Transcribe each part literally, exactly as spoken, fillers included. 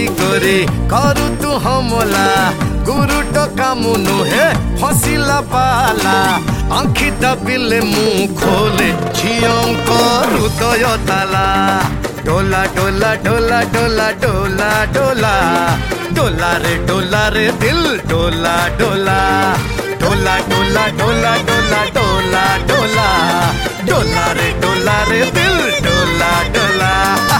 କରି କରୁ ତୁ ହମଲା ଗୁରୁ ଟକା ମୁଁ ନୁହେଁ ଫସିଲା ପାଲା ଆଖି ଦାବିଲେ ମୁଁ ଖୋଲେ ଝିଅଙ୍କ ହୃଦୟ ତାଲା ଡୋଲା ଡୋଲା ଡୋଲା ଡୋଲା ଡୋଲା ଡୋଲା डोला रे डोला रे दिल डोला डोला डोला डोला डोला डोला डोला डोला डोला रे डोला रे दिल डोला डोला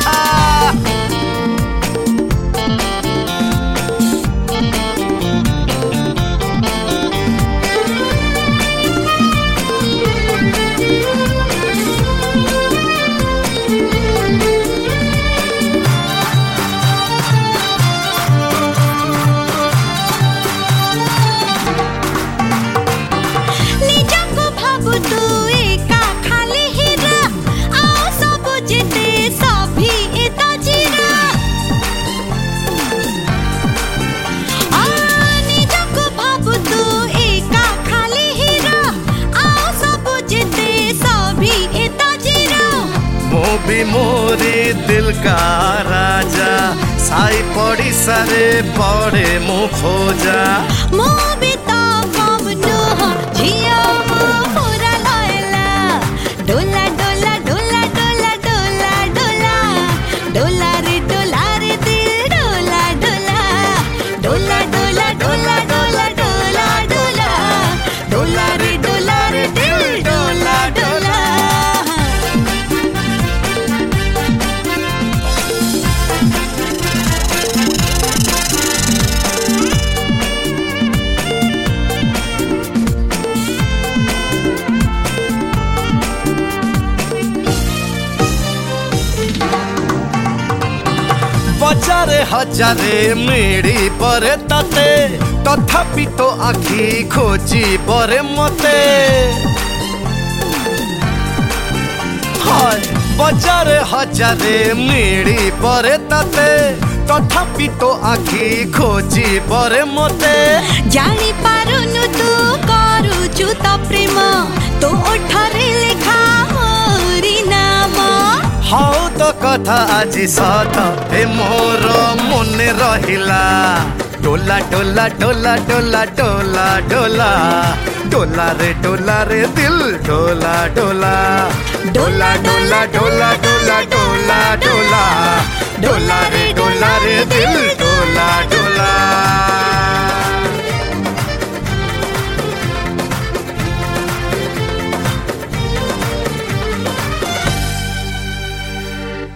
भी मोरी दिल का राजा साई पड़िसा रे पड़े मु खोजा मो भी तो पवनो झिया मो पूरा लयला डोला डोला डोला डोला डोला डोला डोला रे डोला रे दिल डोला डोला डोला डोला डोला डोला डोला डोला डोला रे डोला रे दिल डोला डोला हजारे हजारे मिड़ी परे तते तथापि तो आखि खोजी परे मते हाय बजारे हजारे मिड़ी परे तते तथापि तो आखि खोजी परे मते जानी पारुनु तू करूचु तो प्रेम तो ओठरे लेखा मोरी नाम हाउ तो कथा आज सत ए मोर मने रहिला डोला डोला डोला डोला डोला डोला डोला रे डोला रे दिल डोला डोला डोला डोला डोला डोला डोला डोला डोला रे डोला रे दिल डोला डोला